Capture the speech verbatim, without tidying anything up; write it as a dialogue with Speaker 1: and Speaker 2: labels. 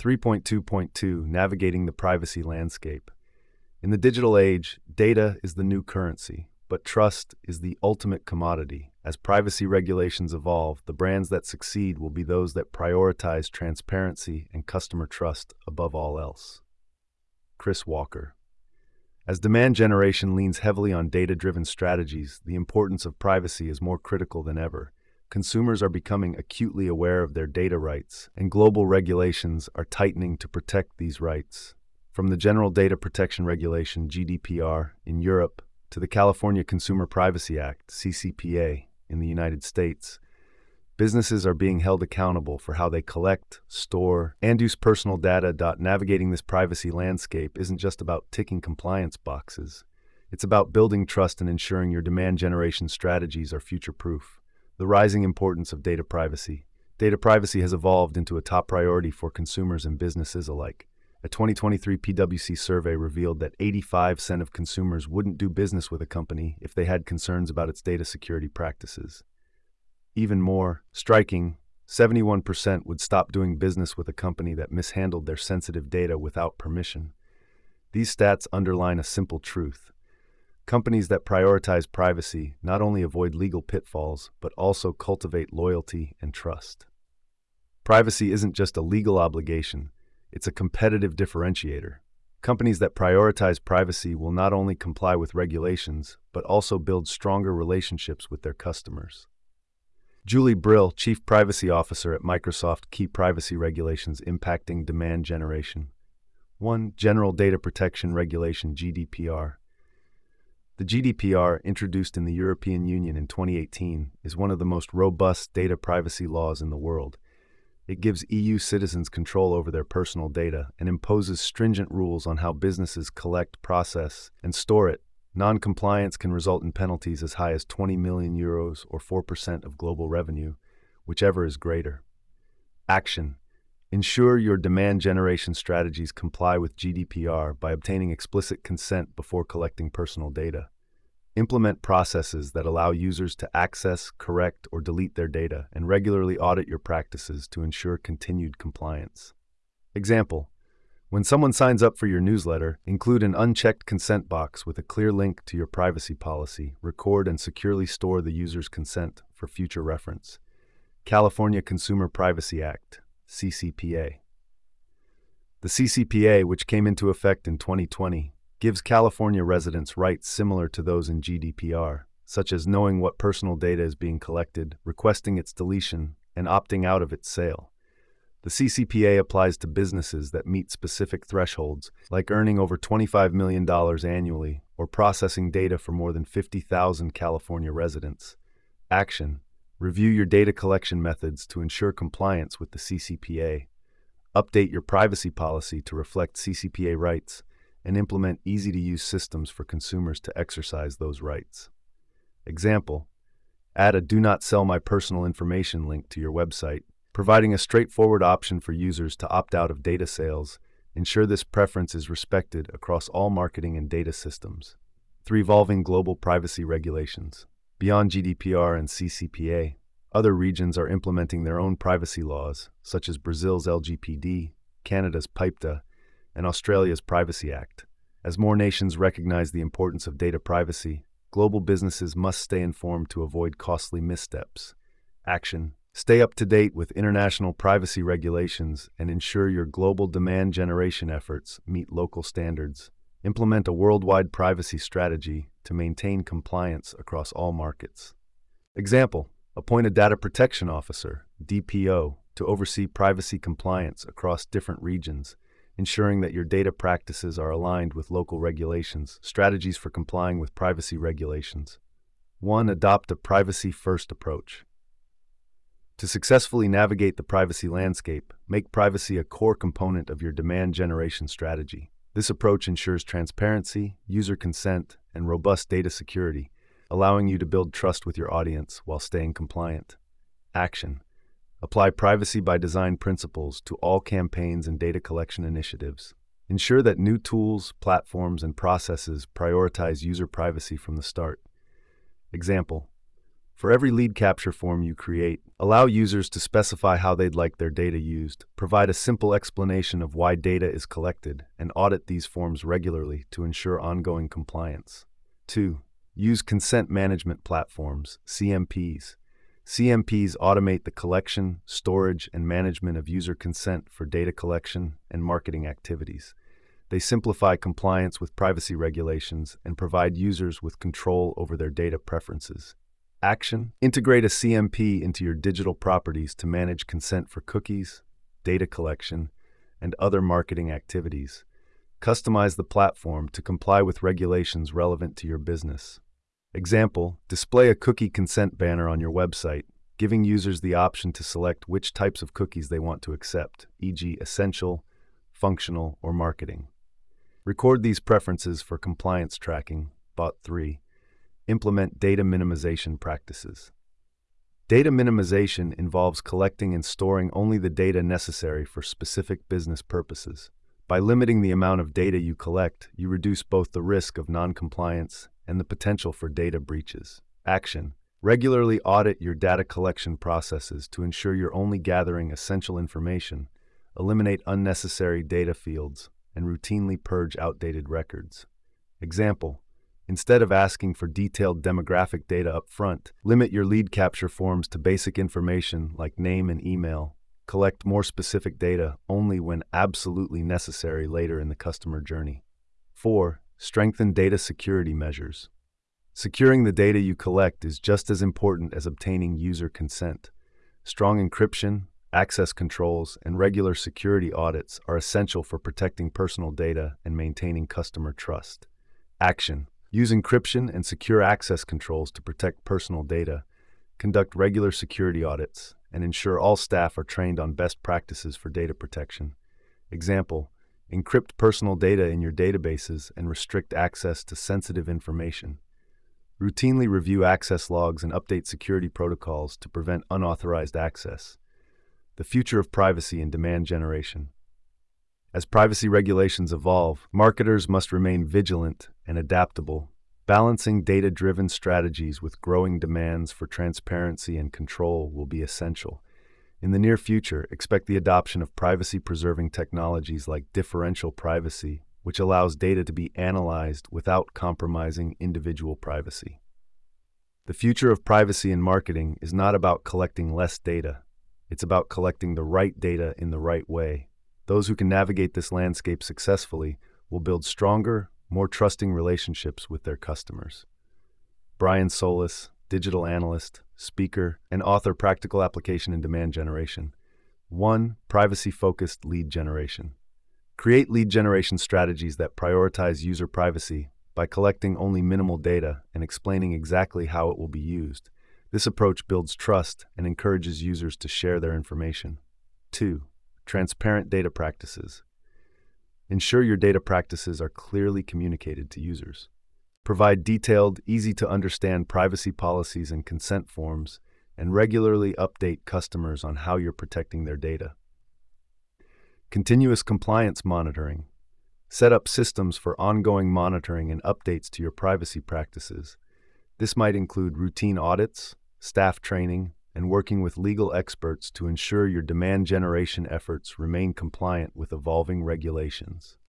Speaker 1: three point two point two Navigating the Privacy Landscape. In the digital age, data is the new currency, but trust is the ultimate commodity. As privacy regulations evolve, the brands that succeed will be those that prioritize transparency and customer trust above all else. Chris Walker. As demand generation leans heavily on data-driven strategies, the importance of privacy is more critical than ever. Consumers are becoming acutely aware of their data rights, and global regulations are tightening to protect these rights. From the General Data Protection Regulation, G D P R, in Europe, to the California Consumer Privacy Act, C C P A, in the United States, businesses are being held accountable for how they collect, store, and use personal data. Navigating this privacy landscape isn't just about ticking compliance boxes. It's about building trust and ensuring your demand generation strategies are future-proof. The rising importance of data privacy. Data privacy has evolved into a top priority for consumers and businesses alike. A twenty twenty-three P W C survey revealed that eighty-five percent of consumers wouldn't do business with a company if they had concerns about its data security practices. Even more striking, seventy-one percent would stop doing business with a company that mishandled their sensitive data without permission. These stats underline a simple truth. Companies that prioritize privacy not only avoid legal pitfalls, but also cultivate loyalty and trust. Privacy isn't just a legal obligation, it's a competitive differentiator. Companies that prioritize privacy will not only comply with regulations, but also build stronger relationships with their customers. Julie Brill, Chief Privacy Officer at Microsoft. Key privacy regulations impacting demand generation. one. General Data Protection Regulation, G D P R. The G D P R, introduced in the European Union in twenty eighteen, is one of the most robust data privacy laws in the world. It gives E U citizens control over their personal data and imposes stringent rules on how businesses collect, process, and store it. Non-compliance can result in penalties as high as twenty million euros or four percent of global revenue, whichever is greater. Action. Ensure your demand generation strategies comply with G D P R by obtaining explicit consent before collecting personal data. Implement processes that allow users to access, correct, or delete their data, and regularly audit your practices to ensure continued compliance. Example: when someone signs up for your newsletter, include an unchecked consent box with a clear link to your privacy policy. Record and securely store the user's consent for future reference. California Consumer Privacy Act, C C P A. The C C P A, which came into effect in twenty twenty, gives California residents rights similar to those in G D P R, such as knowing what personal data is being collected, requesting its deletion, and opting out of its sale. The C C P A applies to businesses that meet specific thresholds, like earning over twenty-five million dollars annually or processing data for more than fifty thousand California residents. Action. Review your data collection methods to ensure compliance with the C C P A. Update your privacy policy to reflect C C P A rights, and implement easy-to-use systems for consumers to exercise those rights. Example: add a "Do Not Sell My Personal Information" link to your website, providing a straightforward option for users to opt out of data sales. Ensure this preference is respected across all marketing and data systems. three. Evolving global privacy regulations. Beyond G D P R and C C P A, other regions are implementing their own privacy laws, such as Brazil's L G P D, Canada's PIPEDA, and Australia's Privacy Act. As more nations recognize the importance of data privacy, global businesses must stay informed to avoid costly missteps. Action. Stay up to date with international privacy regulations and ensure your global demand generation efforts meet local standards. Implement a worldwide privacy strategy to maintain compliance across all markets. Example: appoint a Data Protection Officer, D P O, to oversee privacy compliance across different regions, ensuring that your data practices are aligned with local regulations. Strategies for complying with privacy regulations. one. Adopt a privacy-first approach. To successfully navigate the privacy landscape, make privacy a core component of your demand generation strategy. This approach ensures transparency, user consent, and robust data security, allowing you to build trust with your audience while staying compliant. Action. Apply privacy by design principles to all campaigns and data collection initiatives. Ensure that new tools, platforms, and processes prioritize user privacy from the start. Example: For every lead capture form you create, allow users to specify how they'd like their data used, provide a simple explanation of why data is collected, and audit these forms regularly to ensure ongoing compliance. two. Use consent management platforms, C M Ps. C M Ps automate the collection, storage, and management of user consent for data collection and marketing activities. They simplify compliance with privacy regulations and provide users with control over their data preferences. Action: integrate a C M P into your digital properties to manage consent for cookies, data collection, and other marketing activities. Customize the platform to comply with regulations relevant to your business. Example: display a cookie consent banner on your website, giving users the option to select which types of cookies they want to accept, for example essential, functional, or marketing. Record these preferences for compliance tracking. Bot three. Implement data minimization practices. Data minimization involves collecting and storing only the data necessary for specific business purposes. By limiting the amount of data you collect, you reduce both the risk of non-compliance and the potential for data breaches. Action: regularly audit your data collection processes to ensure you're only gathering essential information, eliminate unnecessary data fields, and routinely purge outdated records. Example: instead of asking for detailed demographic data up front, limit your lead capture forms to basic information like name and email. Collect more specific data only when absolutely necessary later in the customer journey. four. Strengthen data security measures. Securing the data you collect is just as important as obtaining user consent. Strong encryption, access controls, and regular security audits are essential for protecting personal data and maintaining customer trust. Action: use encryption and secure access controls to protect personal data. Conduct regular security audits and ensure all staff are trained on best practices for data protection. Example: encrypt personal data in your databases and restrict access to sensitive information. Routinely review access logs and update security protocols to prevent unauthorized access. The future of privacy and demand generation. As privacy regulations evolve, marketers must remain vigilant and adaptable, balancing data-driven strategies with growing demands for transparency and control will be essential. In the near future, expect the adoption of privacy-preserving technologies like differential privacy, which allows data to be analyzed without compromising individual privacy. The future of privacy in marketing is not about collecting less data. It's about collecting the right data in the right way. Those who can navigate this landscape successfully will build stronger, more trusting relationships with their customers. Brian Solis, digital analyst, speaker, and author, Practical Application in Demand Generation. one. Privacy-focused lead generation. Create lead generation strategies that prioritize user privacy by collecting only minimal data and explaining exactly how it will be used. This approach builds trust and encourages users to share their information. two. Transparent data practices. Ensure your data practices are clearly communicated to users. Provide detailed, easy-to-understand privacy policies and consent forms, and regularly update customers on how you're protecting their data. Continuous compliance monitoring. Set up systems for ongoing monitoring and updates to your privacy practices. This might include routine audits, staff training, and working with legal experts to ensure your demand generation efforts remain compliant with evolving regulations.